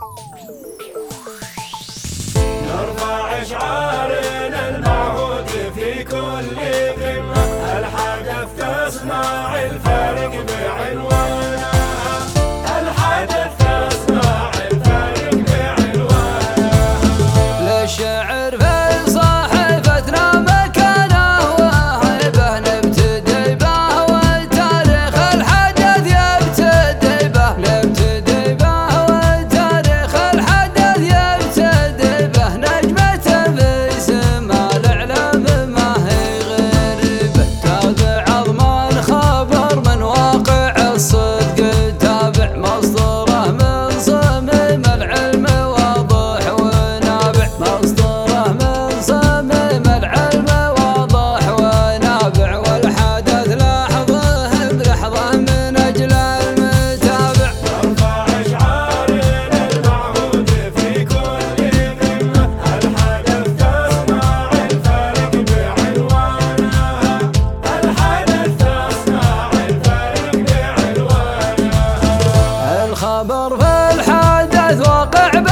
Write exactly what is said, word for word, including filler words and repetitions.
نرفع شعارنا المعهود في كل قمة، الحدث تصنع الفارق بعنوانها، الحدث تصنع الفارق بعنوانها. للشعر في صحيفتنا مكانه وهيبه، نبتدي به والتاريخ الحدث يبتدي به، نبتدي به والتاريخ الحدث يبتدي به. نجمة في سما الإعلام ما هي غريبة، تابع عظم الخبر من واقع الصدق، تابع مصدره من صميم العلم واضح ونابع، مصدره من صميم العلم واضح ونابع. والحدث لحظه بلحظه من أجل المتابع. نرفع شعارنا المعهود في كل قمة، الحدث تصنع الفارق بعنوانها، الحدث تصنع الفارق بعنوانها. الخبر في الحدث واقع